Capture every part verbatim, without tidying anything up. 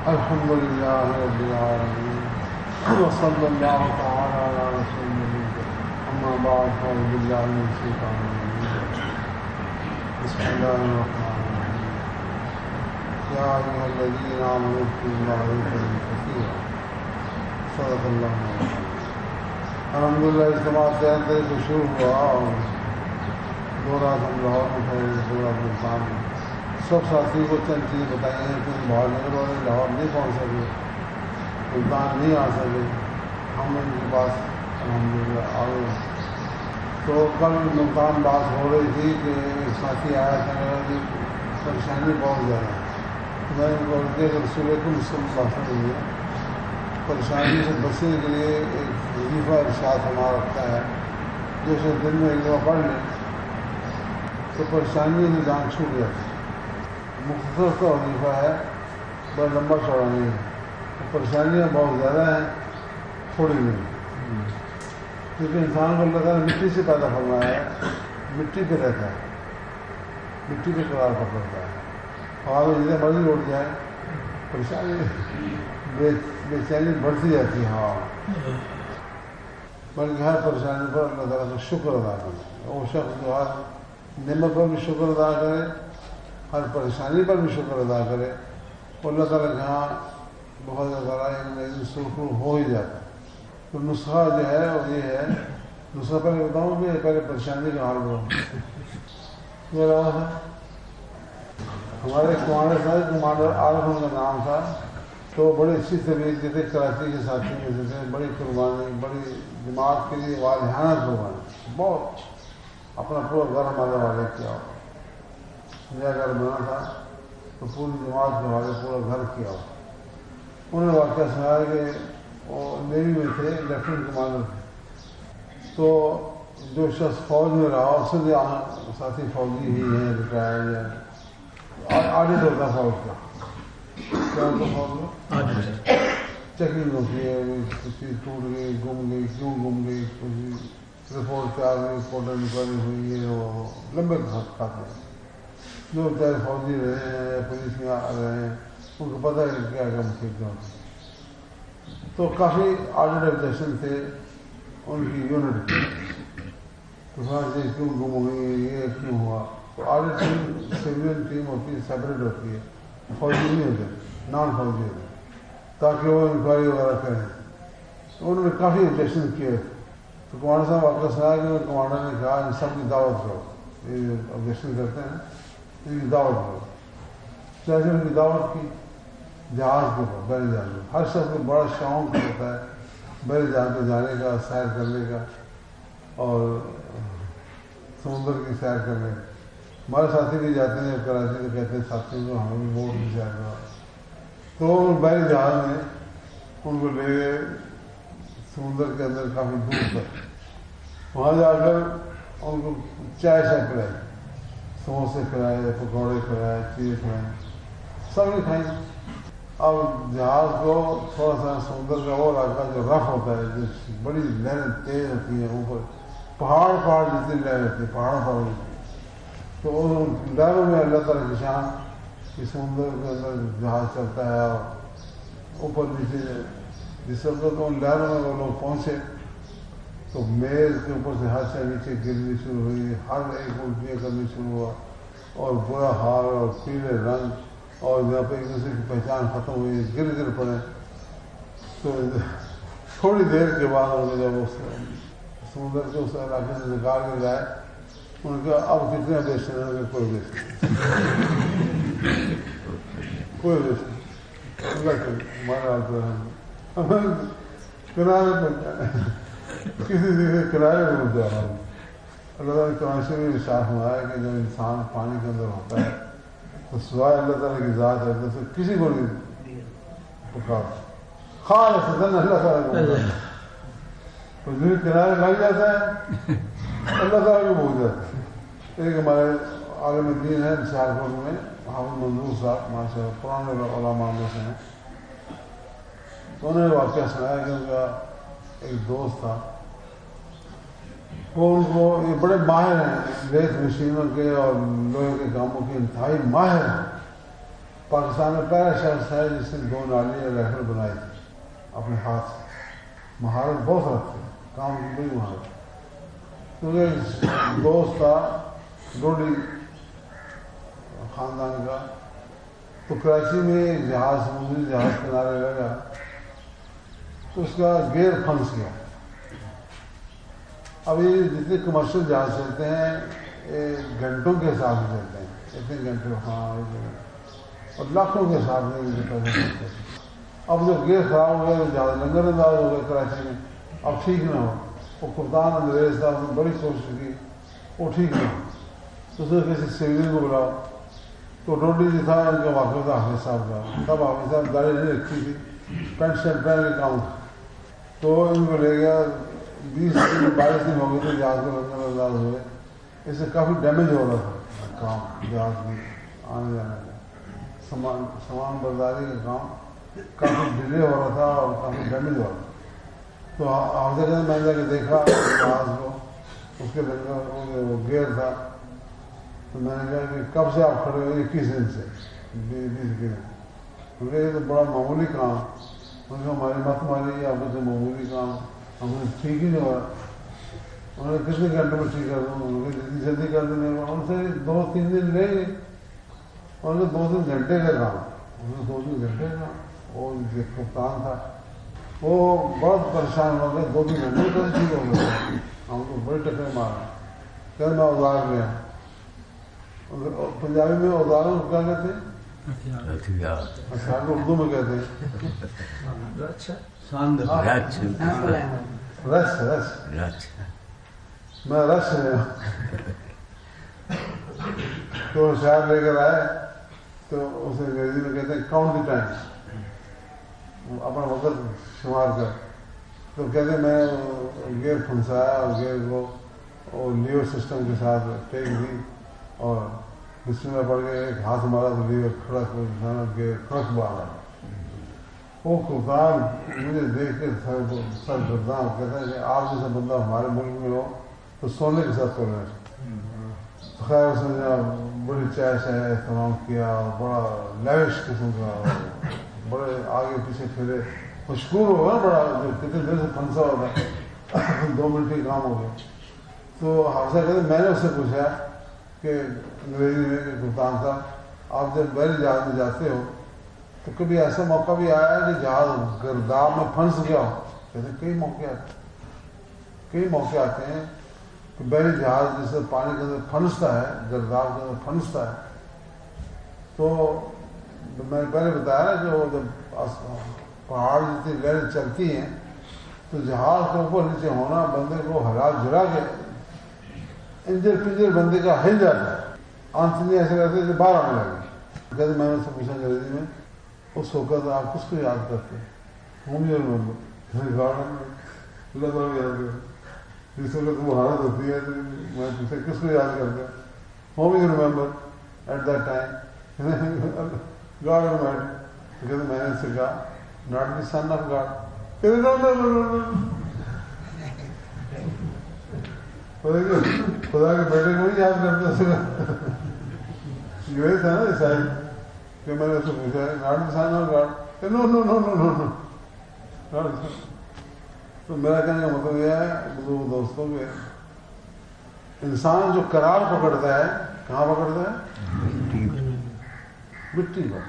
الحمد لله رب العالمين وصلى الله تعالى على رسول الله. أما بعد فأعوذ بالله من الشيطان الرجيم. بسم الله الرحمن الرحيم. يا أيها الذين آمنوا اذكروا الله ذكرا كثيرا. صدق الله العظيم. الحمد للہ اجتماع تین طرح سے شروع ہوا اور دو رات ہم لاہور میں تھے، دو رات ملتان میں. سب ساتھی کو چند چیزیں بتائی ہیں کہ باہر نکل والے لاہور نہیں پہنچ سکے، ملتان نہیں آ سکے، ہم ان کے پاس الحمدللہ آ گئے. تو کل ملتان بات ہو رہی تھی کہ ایک ساتھی آیا تھا کہ پریشانی بہت زیادہ ہے. میں نے بول کے رسول اکرم صلی اللہ علیہ وسلم نے پریشانی سے بچنے کے لیے ایک وظیفہ ارشاد ہمارا رکھتا ہے، جیسے دن میں ایک دفعہ پڑھ لیں تو پریشانی کی جان چھوٹ جاتی. مختصر کا وظیفہ ہے، بڑا لمبا چوڑا نہیں ہے. پریشانیاں بہت زیادہ ہیں، تھوڑی نہیں. کیونکہ انسان کو اللہ تعالیٰ نے مٹی سے پیدا فرمایا ہے، مٹی پہ رہتا ہے، مٹی پہ قرار پکڑتا ہے. ہوا میں جتنے مرضی اٹھ جائے پریشانی بے بے چینی بڑھتی جاتی ہے. ہوا بلکہ ہر پریشانی پر اللہ تعالیٰ کا شکر ادا کرنا. وہ شخص جو ہر نعمت پر بھی شکر ادا کرے، ہر پریشانی پر بھی شکر ادا کرے، اور اللہ تعالیٰ کے یہاں بہت زیادہ سرخرو ہو ہی جاتا ہے. تو نسخہ جو ہے وہ یہ ہے، نسخہ پہلے بتاؤں کہ پہلے پریشانی کا حال بتاؤں. میرا ہمارے کمانڈر صاحب کمانڈر عارف کا نام تھا. تو بڑی اچھی طبیعت کے تھے، کراچی کے ساتھی میں سے تھے. بڑی قربانی، بڑی دماغ کے لیے والہانہ قربانی، بہت اپنا پورا گھر ہمارے والے کیا ہو. نیا گھر بنا تھا تو پوری جماعت کے والے پورا گھر کیا ہو. انہوں نے واقعہ سنایا کہ وہ نیوی میں تھے، لیفٹنٹ کمانڈر تھے. تو جو شخص فوج میں رہا اس سے ساتھی فوجی ہی ہیں، ریٹائرڈ ہے، آڈٹ ہوتا ہے فوج کا. کیا ہوتا ہے فوج میں؟ چیکنگ ہوتی ہے، چیز ٹوٹ گئی، گم گئی، کیوں گم گئی، رپورٹ تیار ہوئی، رپورٹ انکوائری ہوئی، یہ وہ لمبے خط کھاتے ہیں. جو چاہے فوجی رہے ہیں یا پولیس میں آ رہے ہیں ان کو پتہ ہے کہ کیا کیا مشکل کیا ہوتا ہے. تو کافی آڈٹ آبجیکشن تھے ان کی یونٹ کی. تو سمجھتے کیوں گم ہوئی، یہ کیوں ہوا. تو آڈٹ ٹیم سویلین ٹیم ہوتی ہے، سیپریٹ ہوتی ہے، فوجی نہیں ہوتے، نان فوجی ہوتے، تاکہ وہ انکوائری وغیرہ کریں. تو انہوں نے کافی آبجیکشن کیے. تو کمانڈر صاحب واپس آیا کہ کمانڈر نے کہا ان سب کی دعوت کرو، یہ آبجیکشن کرتے ہیں ان کی دعوت کرو. جیسے ان کی دعوت کی جہاز کے اوپر، بحری جہاز میں. ہر شخص کو بڑا شوق ہوتا ہے بحری جہاز پہ جانے کا، سیر کرنے کا اور سمندر کی سیر کرنے کا. ہمارے ساتھی بھی جاتے ہیں کراچی سے، کہتے ہیں ساتھی کو ہمیں بھی بہت کی سیر کرا. تو بحری جہاز میں ان کو لے گئے سمندر کے اندر کافی دور تک. وہاں جا کر ان کو چائے شائے پلائی، سموسے کھلائے، پکوڑے کھلائے، چیز کھلائے، سب نے کھائی. اب جہاز کو تھوڑا سا سمندر کا وہ علاقہ جو رف ہوتا ہے، جو بڑی لہریں تیز ہوتی ہیں، اوپر پہاڑ پہاڑ جتنی لہر ہوتی ہے، پہاڑوں پہاڑوں کی. تو ان لہروں میں اللہ تعالیٰ کی شان کہ سمندر کے اندر جہاز چلتا ہے اور اوپر نیچے جس وقت ان لہروں میں وہ لوگ پہنچے تو میز کے اوپر سے ہر سے نیچے گرنی شروع ہوئی، ہر ایک الٹیاں کرنی شروع ہوا اور برا حال اور پیلے رنگ اور جہاں پہ ایک دوسرے کی پہچان ختم ہوئی، گر گر پڑے. تو تھوڑی دیر کے بعد انہوں نے جب اس سمندر کے اس علاقے سے نکال کے لائے، ان کا اب کتنے دیش ہیں؟ کوئی دیش نہیں، کوئی دیش نہیں. اللہ کے ہمارا حال تو کنارے پہ کسی جگہ کنارے پہ مل جا رہا ہوں. اللہ تعالیٰ نے قرآن شریف میں ارشاد فرمایا کہ جب انسان پانی کے اندر ہوتا ہے تو سوائے اللہ تعالیٰ کی ذات ہے تو کسی کو نہیں پکارتا، خالص اللہ تعالیٰ کو پکارتا. تو جو کنارے لگ جاتا ہے اللہ تعالیٰ کو بھول جاتا ہے. ایک ہمارے عالم دین ہے سیالکوٹ میں، حافظ منظور صاحب ماشاء اللہ پرانے علماء میں سے ہیں. تو انہوں نے واقعہ سنایا کہ ان کا ایک دوست تھا، وہ ان کو یہ بڑے ماہر ہیں ریت مشینوں کے اور لوہے کے کاموں کے انتہائی ماہر ہیں. پاکستان میں پہلا شخص ہے جس نے دو نالیاں رائفل بنائی تھی اپنے ہاتھ سے. مہارت بہت رکھتے ہیں, کام کی بڑی مہارت. کیونکہ دوست تھا ڈوڈی خاندان کا, تو کراچی میں ایک جہاز سمندری جہاز کنارے لگا تو اس کا گیئر پھنس گیا. اب یہ جتنے کمرشل جہاز چلتے ہیں گھنٹوں کے حساب سے چلتے ہیں, اتنے گھنٹے ہاں اور لاکھوں کے حساب سے پیسے چلتے ہیں. اب جب گیئر خراب ہو گیا تو جہاز لنگر انداز ہو گیا کراچی میں, اب ٹھیک نہ ہو. وہ کپتان انگریز تھا, اس نے بڑی کوشش کی, وہ ٹھیک نہ ہو. تو اس نے کسی سیریل کو بلاؤ, تو ڈوڈی جو تھا ان کا واقعہ تھا حافظ صاحب کا. تب حافظ صاحب داڑھی نہیں رکھی تھی, پینٹ شرٹ پہن کے کام تھا. تو ان کو لے گیا, بیس دن بائیس دن ہو گئے تھے جہاز کو لنگر انداز ہوئے. اس سے کافی ڈیمیج ہو رہا تھا کام جہاز میں آنے جانے کا, سامان سامان برداری کا کام کافی ڈیلے ہو رہا تھا اور کافی ڈیمیج ہو رہا تھا. تو حافظ نے میں نے جا کے دیکھا جہاز کو, اس کے لنگر وہ گیئر تھا. تو میں نے کہا کہ کب سے آپ کھڑے ہوئے؟ اکیس دن سے. بیس دن کیونکہ یہ تو بڑا معمولی کام. ان کو ہماری مت ماری, آپ کو معمولی کام ہم نے ٹھیک ہی نہیں ہو رہا. انہوں نے کتنے گھنٹے میں ٹھیک کر دوں, ان کو جلدی جلدی کر دینے کا. ان سے دو تین دن لے گئے, انہوں نے دو تین گھنٹے کا کام, انہوں نے دو تین گھنٹے کا. وہ کپتان تھا, وہ بہت پریشان ہو گئے. دو تین گھنٹے کا ٹھیک ہو گیا. ہم کو بڑے ٹکرے مارا, کہ میں اوزار گیا. پنجابی میں اوزاروں کو کیا کہتے ہیں؟ ہتھیار. اردو میں کہتے ہیں رس. رس میں رس رہا. تو شاعر لے کر آئے تو اسے انگریزی میں کہتے ہیں کاؤنٹ دی ٹائم, اپنا وقت شمار کر. تو کہتے ہیں میں گیئر پھنسایا اور گیئر کو اور لیور سسٹم کے ساتھ ٹیک دی اور بسم اللہ پڑھ کے ایک ہاتھ مارا تو لیور کھڑک گیئر کھڑک باہر. وہ کپتان مجھے دیکھ کے سر گردان کہتا ہے کہ آپ جیسا بندہ ہمارے ملک میں ہو تو سونے کے ساتھ سونا ہے. خیر اس نے بڑی چائے شائے اہتمام کیا, بڑا لیوش قسم کا, بڑے آگے پیچھے پھرے, مشکور ہو گیا بڑا, جو کتنے دیر سے پھنسا ہوتا ہے, دو منٹ کے کام ہو گیا. تو حافظہ کہتے میں نے اس سے پوچھا کہ انگریزی میں کہ کپتان صاحب آپ جب بحری جہاز میں جاتے ہو تو کبھی ایسا موقع بھی آیا ہے کہ جہاز گرداب میں پھنس گیا ہو؟ کہتے کئی موقع آتے کئی موقع آتے ہیں کہ بحری جہاز جیسے پانی کے اندر پھنستا ہے, گرداب کے اندر پھنستا ہے. تو میں نے پہلے بتایا کہ وہ جب پہاڑ جتنی لہریں چلتی ہیں تو جہاز کے اوپر نیچے ہونا بندے کو ہلا جلا کے انجر پنجر بندے کا ہل جاتا ہے. آنسنی ایسے کرتے کہ باہر آنے لگے. کہتے میں نے سے پوچھا انگریزی میں اس وقت آپ کس کو یاد کرتے ہیں؟ ہوم یور ممبر اللہ تعالیٰ یاد کرتے. جس وقت وہ حالت ہوتی ہے میں پوچھا کس کو یاد کرتے ہیں؟ Home your member at that time God اور میڈ. کہتے میں نے اس سے کہا not the son of God. کہتے نو نو نو نو خدا کے بیٹے کو نہیں یاد کرتے. یہ تھا نا عیسائی کہ میں نے اس سے پوچھا not the son of God. No no no no no. تو میرا کہنے کا مطلب یہ ہے بزرگ دوستوں کے, انسان جو قرار پکڑتا ہے کہاں پکڑتا ہے؟ مٹی پر.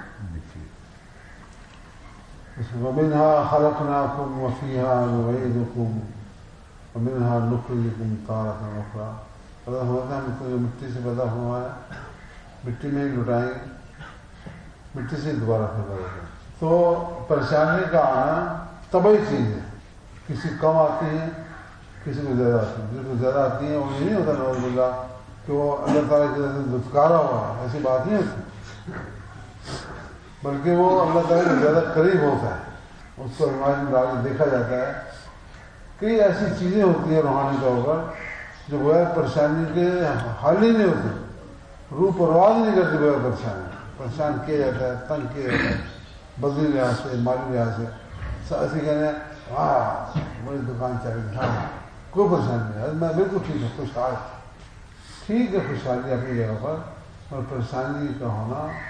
وَمِنْهَا خَلَقْنَاكُمْ وَفِيهَا نُعِيدُكُمْ وَمِنْهَا نُخْرِجُكُمْ تَارَةً أُخْرَىٰ. پتہ ہوتا ہے ہم تو مٹی سے پیدا ہوا ہے, مٹی میں ہی لٹائیں گے, مٹی سے دوبارہ پیدا ہوگا. تو پریشانی کا آنا طبعی چیز ہے. کسی کم آتی ہیں کسی کو زیادہ آتی ہیں. جس کو زیادہ آتی ہیں وہ یہ نہیں ہوتا نعوذ باللہ کہ وہ اللہ تعالیٰ کی طرف سے دھتکارا ہوا ہے, ایسی بات نہیں ہوتی, بلکہ وہ اللہ تعالیٰ کے زیادہ قریب ہوتا ہے. اس کو روحانی میں ڈال کے دیکھا جاتا ہے. کئی ایسی چیزیں ہوتی ہیں روحانی طور پر جو بغیر پریشانی کے حل ہی نہیں ہوتی, روح پرواز نہیں کرتی بغیر پریشانی. پریشان کیا جاتا ہے, تنگ کیا جاتا ہے, بدنی لحاظ سے, مالی لحاظ سے. ایسے کہنے ہیں ہاں بڑی دکان چل رہی, ہاں کوئی پریشانی نہیں ہے, میں بالکل ٹھیک ہے, خوشحال. ٹھیک ہے خوشحالی اپنی جگہ پر, اور پریشانی کا ہونا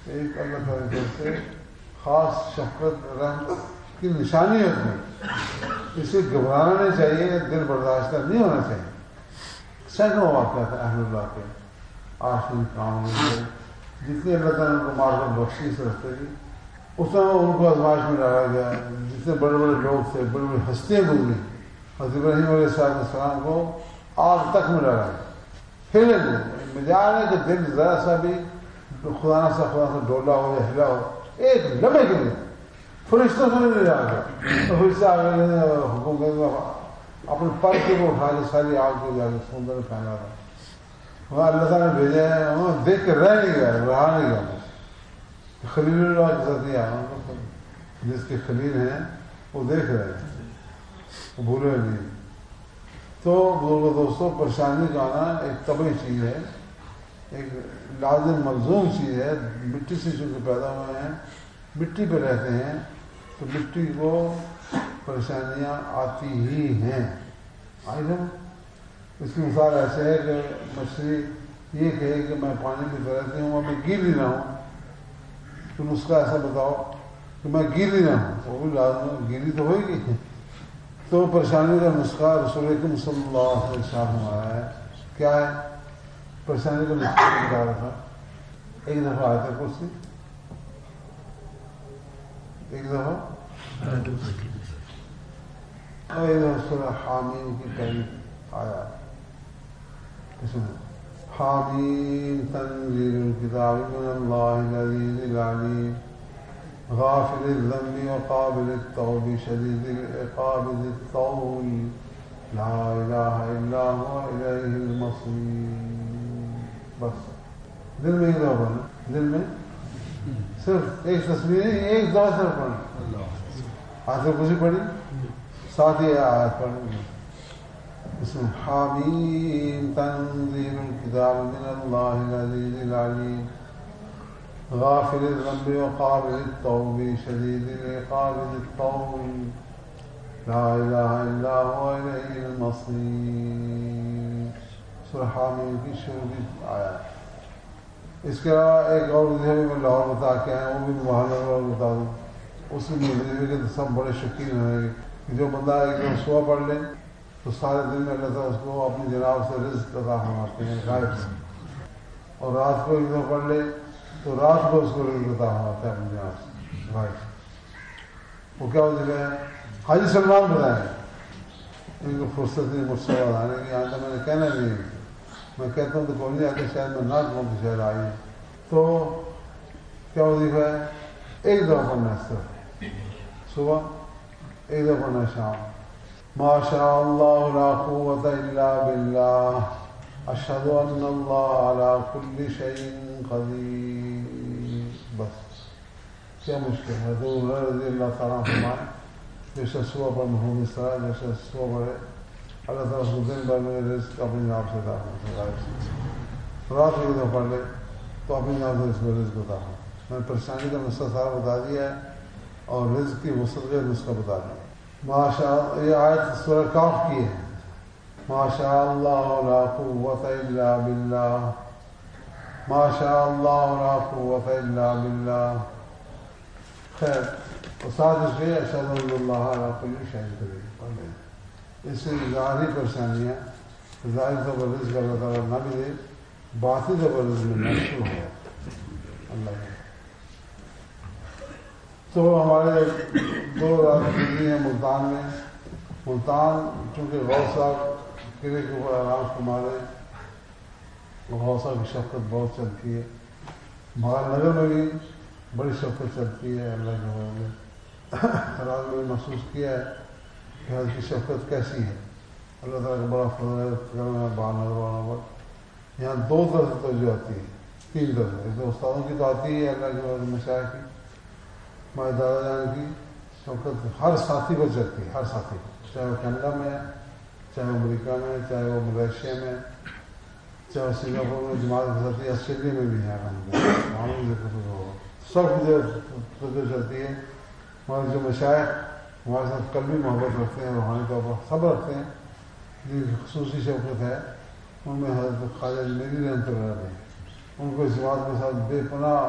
ایک اللہ تعالیٰ کی طرف سے خاص شفقت رحمت کی نشانی ہوتی ہے. اسے گھبرانا نہیں چاہیے، دل برداشتہ نہیں ہونا چاہیے. سینکڑوں واقعات اہل اللہ کے آخری کام میں جتنے اللہ تعالیٰ نے ان کو مار کر بخشش رکھتے تھی اس میں ان کو آزمائش میں ڈالا گیا. جتنے بڑے بڑے لوگ تھے، بڑی بڑی ہستیاں گزری، حضرت ابراہیم علیہ السلام کو آگ تک میں ڈالا گیا. ہلے نہیں مجال ہے کہ دل ذرا سا بھی خدا نہ سا خدا سے ڈولا ہو یا ہلا ہو ایک لمحے کے لیے فرشتوں سے نہیں جا گیا. فرشتہ آگے حکم کر اپنے پر کے وہ اٹھا کے ساری آگ کو جا کے سمندر میں پھینکا تھا. وہاں اللہ تعالیٰ نے بھیجا ہے، وہاں دیکھ کے رہ نہیں گیا، رہا نہیں گیا. خلیل اللہ کے ساتھ آیا، جس کے خلیل ہیں وہ دیکھ رہے ہیں، وہ بھولے نہیں. تو بزرگ دوستوں پریشانی کا آنا ایک طبعی چیز ہے، ایک لازم ملزوم چیز ہے. مٹی سے چونکہ پیدا ہوئے ہیں، مٹی پہ رہتے ہیں تو مٹی کو پریشانیاں آتی ہی ہیں. آئی نا اس کی مثال ایسے ہے کہ مچھلی یہ کہے کہ میں پانی پہ رہتی ہوں اور میں گیلی نہ ہوں، تو نسخہ ایسا بتاؤ کہ میں گیلی نہ ہوں، وہ بھی لازم گیلی تو ہوئے گی. تو پریشانی کا نسخہ رسول اکرم صلی اللہ علیہ وسلم ہمارا ہے. کیا ہے پریشانی کا نسخہ بتا رہا تھا؟ ایک دفعہ آیا تھا کرسی، ایک دفعہ اور ایک دفعہ سورہ حامیم کی پہلی آیا. اس میں حامیم تنزیل الکتاب من اللہ العزیز العلیم غافل الذنب وقابل التوب شدید العقاب ذی الطول لا الہ الا هو الیہ المصیر. بس دل میں ایک دفعہ پڑھنا، دل میں صرف ایک تصویر ایک دفعہ صرف پڑھنا. آج سے کچھ پڑھی ساتھ ہی آیت پڑھیں. اس میں حامیم تنزیل الکتاب من اللہ العزیز العلیم غافل الذنب وقابل التوب شدید العقاب ذی الطول لا الہ الا هو الیہ المصیر. سورہ حامیم کی شروع کی آیات. اس کے علاوہ ایک اور وظیفے میں لاہور بتا کے آئے، وہ بھی محل اور بتا دوں. اس میں وظیفے کے سب بڑے شوقین ہیں کہ جو بندہ ایک دم صبح پڑھ لے تو سارے دن میں اللہ تعالیٰ اس کو اپنی جناب سے رزق عطا فرماتے ہیں غائب سے، اور رات کو ایک دم پڑھ لے تو رات کو اس کو رزق عطا فرماتے ہیں اپنی جناب سے غائب سے. وہ کیا وظیفہ ہے؟ حاجی سلمان بتائیں. ان کو فرصت نہیں مجھ سے بتانے کی، یہاں تک میں نے کہنا نہیں، میں کہتا ہوں تو کوئی نہیں آتے، شاید میں نہ کہوں تو شاید آئی. تو کیا وظیفہ ہے؟ ایک دفعہ پڑھنا ہے صرف صبح، ایک دفعہ پڑھنا ہے شام. ما شاء اللہ لا قوة الا باللہ اشہد ان اللہ علی کل شیء قدیر. بس کیا مشکل ہے؟ تو رضی اللہ تعالیٰ فرمائے جیسے صبح پر محمود اس طرح جیسے صبح پڑھے اللہ تعالیٰ اس کو دن بھر میں رزق اپنے جناب سے عطا فرمائے. رات کو دفعہ پڑھ لے تو اپنے جناب سے اس کو رزق عطا فرمائے. میں نے پریشانی کا نسخہ سارا بتا دیا ہے اور رزق کی وسعت کا نسخہ بتا دیا. ماشاء یہ آیت سورہ کاف کی ہے. ما شاء اللہ لا قوة الا باللہ، ما شاء اللہ لا قوة الا باللہ. خیر اور ساتھ اس کے اشہد ان اللہ علی کل شیء قدیر پڑھ لیں. اس سے ظاہری پریشانیاں ظاہر طور پر رزق اللہ تعالیٰ نہ بھی دے، باطنی طور پر رزق ملنا شروع ہو اللہ کے. تو ہمارے دو رات گزری ہیں ملتان میں. ملتان چونکہ غوث صاحب قلعے کے اوپر آرام فرمارے، غوث صاحب کی شفقت بہت چلتی ہے. مغل نگر میں بھی بڑی شفقت چلتی ہے. اللہ کے حوالے میں رات میں محسوس کیا ہے کہ حضرت کی شفقت کیسی ہے. اللہ تعالیٰ کا بڑا فضل ہے کرم ہے باہر نگر والوں پر. یہاں دو طرح سے توجہ آتی ہے، تین طرح سے. ایک تو استادوں کی تو آتی ہے اللہ کے حوالے مشاہد کی، ہمارے دادا جان کی شفقت ہر ساتھی کو چلتی ہے، ہر ساتھی کو، چاہے وہ کینیڈا میں ہے، چاہے وہ امریکہ میں، چاہے وہ ملیشیا میں، چاہے وہ سنگاپور میں جماعت کے ساتھی، آسٹریلیا میں بھی ہے وہاں بھی سب کی توجہ چلتی ہے. ہمارے جو مشائخ ہمارے ساتھ کل بھی محبت رکھتے ہیں، روحانی طور پر سب رکھتے ہیں، جن کی خصوصی شفقت ہے ان میں حضرت خواجہ میری رحمۃ اللہ علیہ، ان کو اس بات کے ساتھ بے پناہ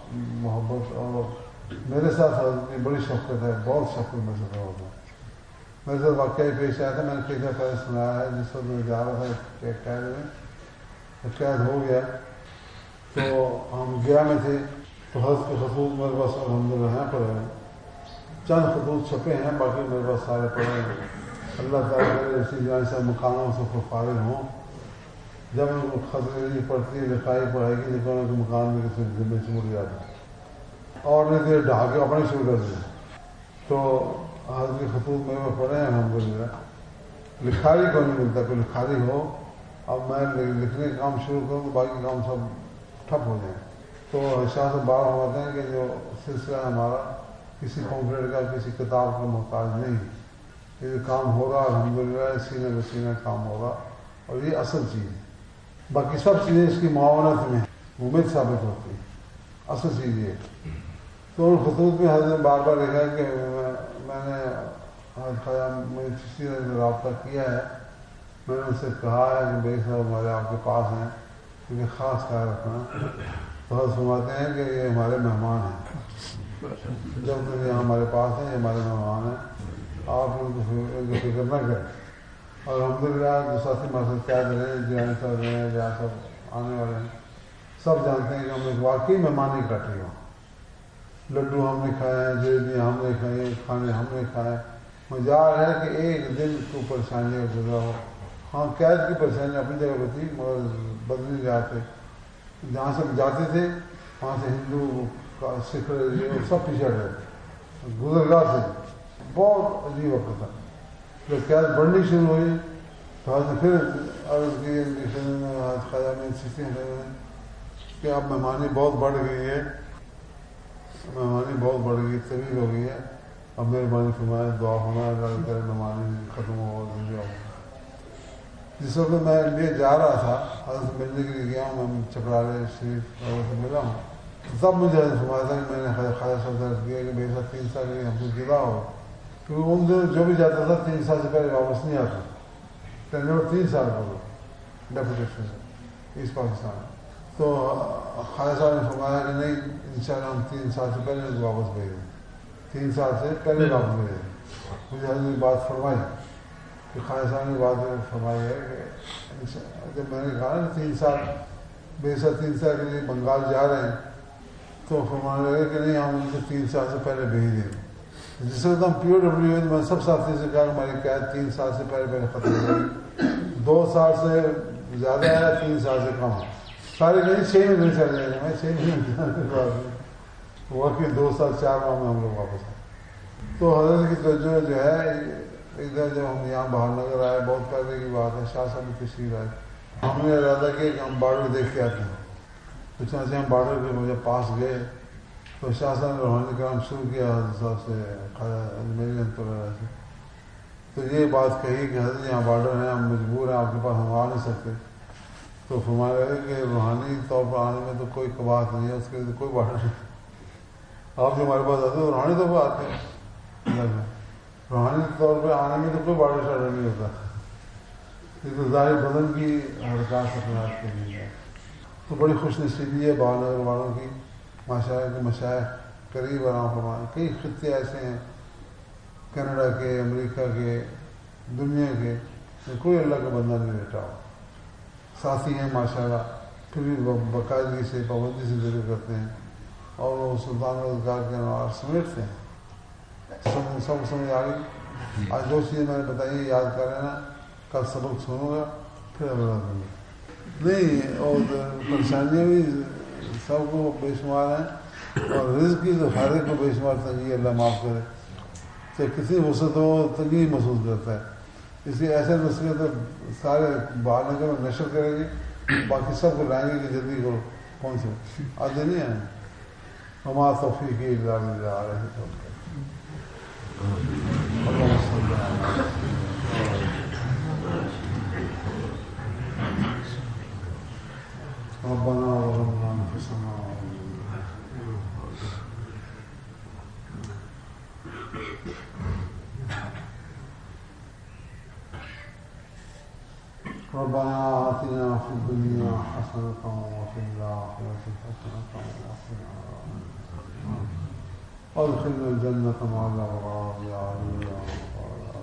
محبت اور میرے ساتھ حضرت کی بڑی شفقت ہے، بہت شفقت میرے ساتھ ہوتا ہے. میرے ساتھ واقعی پیش آیا تھا، میں نے کئی دفعہ پہلے سنایا ہے. جس وقت میں جا رہا تھا کہ قید میں قید ہو گیا تو ہم گیا میں تھے تو حضرت کے خطوط میرے پاس الحمد للہ ہیں پڑے ہیں، چند خطوط چھپے ہیں، باقی میرے پاس سارے پڑے ہیں. اللہ تعالیٰ میرے اسی جان سے مکانوں سے فارغ ہوں. جب ان کو خطرے پڑتی ہے لکھائی پڑھائی کی نکلنے کے مکان میں کسی ذمے سے مڑ جاتا اور نہیں دیر ڈھا کے اپنے شروع کر دیا. تو حضرت کے خطوط میں پڑھے ہیں الحمد للہ. لکھائی کو نہیں ملتا، کوئی لکھائی ہو. اب میں لکھنے کا کام شروع کروں تو باقی کام سب ٹھپ ہو جائیں. تو شاہ سے بار ہوتے ہیں کہ جو سلسلہ ہمارا کسی کمپلیٹ کا کسی کتاب کا محتاج نہیں. یہ کام ہو رہا الحمد للہ، سینے بسینے کام ہو رہا اور یہ اصل چیز ہے. باقی سب چیزیں اس کی معاونت میں ممد ثابت ہوتی ہے، اصل چیز یہ. تو ان خطوط میں حضرت نے بار بار لکھا ہے کہ میں نے حضرت خواجہ میں کسی نے رابطہ کیا ہے، میں نے ان سے کہا ہے کہ بھائی صاحب ہمارے آپ کے پاس ہیں کیونکہ خاص خیال رکھنا. تو حضرت فرماتے ہیں کہ یہ ہمارے مہمان ہیں، جب تک یہاں ہمارے پاس ہیں یہ ہمارے مہمان ہیں، آپ ان کو فکر نہ کریں. اور الحمدللہ جو ساتھی ہمارے قید رہے ہیں، جہاں صاحب رہے ہیں، جہاں سب آنے والے ہیں، سب جانتے ہیں کہ ہم نے واقعی مہمانی کاٹی ہو. لڈو ہم نے کھائے ہیں، جلیبیاں ہم نے کھائی ہیں، کھانے ہم نے کھائے. مجال ہے کہ ایک دن کو پریشانی گزرا ہو. ہاں قید کی پریشانی اپنی جگہ پہ تھی مگر بدلی جاتے جہاں سے جاتے تھے وہاں سے ہندو سکھ سب پیچھے رہے گزرگاہ سے. بہت عجیب وقت تھا. جب قید بڑھنی شروع ہوئی تو حضرت پھر عرض کی خواجہ میں چیزیں کہ اب مہمانی بہت بڑھ گئی ہے، مہمانی بہت بڑھ گئی، طویل ہو گئی ہے، اب مہربانی فرمائے دعا فرمائے اللہ کرے مہمانی ختم ہو گئی. جس وقت میں انڈیا جا رہا تھا حضرت ملنے کے لیے گیا ہوں، میں چکرالے شریف حضرت سے ملا ہوں. تب مجھے حضرت فرمایا تھا کہ میں نے خواجہ صاحب درج کیا کہ میرے ساتھ تین سال کے لیے ہم کو گرا ہو، کیونکہ ان دنوں جو بھی جاتا تھا تین سال سے پہلے واپس نہیں آتا. ٹینور تین سال ہو گئے ڈیپوٹیشن ایسٹ پاکستان. تو خواجہ صاحب نے فرمایا کہ نہیں انشاءاللہ ہم تین سال سے پہلے واپس بھیجیں، تین سال سے پہلے واپس بھیجیں. مجھے حضرت نے بات فرمائی کہ خواجہ صاحب نے بات فرمائی ہے کہ جب میں نے کہا نا تین سال بے سات تین سال کے لیے بنگال جا رہے ہیں تو فرمانے لگے کہ نہیں ہم ان کو تین سال سے پہلے بھیج دیں. جس وقت ہم پی او ڈبلیو ہوئے میں سب ساتھی سے کہا کہ ہماری قید تین سال سے پہلے پہلے ختم ہو گئی. دو سال سے زیادہ ہے، تین سال سے کم ہے. سارے کہیں چھ مہینے چل جائیں گے، میں چھ مہینے ہوا کہ دو سال چار ماہ میں ہم لوگ واپس آئے. تو حضرت کی توجہ جو ہے ادھر جب ہم یہاں باہر نظر آئے، بہت پہلے کی بات ہے، شاہ صاحب کی تشریف آئی، ہم نے ارادہ کیا کہ ہم بارڈر دیکھ کے آتے ہیں. تو چنانچہ ہم بارڈر کے مجھے پاس گئے تو شاہ صاحب نے روحانی کرام شروع کیا حضرت صاحب سے میری انتظار سے. تو یہ بات کہی کہ حضرت یہاں بارڈر ہیں، ہم مجبور ہیں، آپ کے پاس ہم آ نہیں سکتے. تو فرمایا ہے کہ روحانی طور پر آنے میں تو کوئی بات نہیں ہے، اس کے لیے کوئی بارڈر نہیں. آپ جو ہمارے پاس آتے ہیں روحانی طور پر آتے ہیں، روحانی طور پہ آنے میں تو کوئی بارڈر شارڈر نہیں ہوتا. یہ تو ظاہر بدن کی حرکات اپناعت کے لیے ہے. تو بڑی خوش نصیبی ہے بھاؤ نگر والوں کی، ماشاءاللہ کے مشائخ قریب آرام فرمائے. کئی خطے ایسے ہیں کینیڈا کے، امریکہ کے، دنیا کے، کوئی اللہ کا بندہ نہیں بیٹھا ہو. ساتھی ہیں ماشاءاللہ، پھر بھی باقاعدگی سے پابندی سے ذکر کرتے ہیں اور وہ سلطان روزگار کے انوار سمیٹتے ہیں. سب سب سمجھ آ گئی. آج دو چیزیں میں نے بتائی یاد کر لینا، کل سبق سنوں گا پھر اگلا دوں گا. نہیں اور پریشانیاں بھی سب کو بے شمار ہیں اور رزق کی تو ہر ایک کو بے شمار تنگی اللہ معاف کرے. کہ کسی وسعت ہو تنگی محسوس کرتا ہے، اس لیے ایسے نسخے تو سارے باہر نگر میں نشر کرے گی، باقی سب کو لائیں گے کہ جلدی کرو. کون سے آدھے نہیں آئے ہما توفیقی الا باللہ علیہ توکل. ربنا ظلمنا انفسنا ربنا آتنا في الدنيا حسنة وفي الآخرة حسنة وقنا عذاب النار وادخلنا الجنة مع الأبرار يا علي يا غفار يا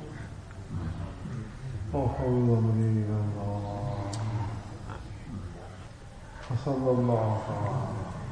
رب وفوض منينا الله وصلى الله تعالى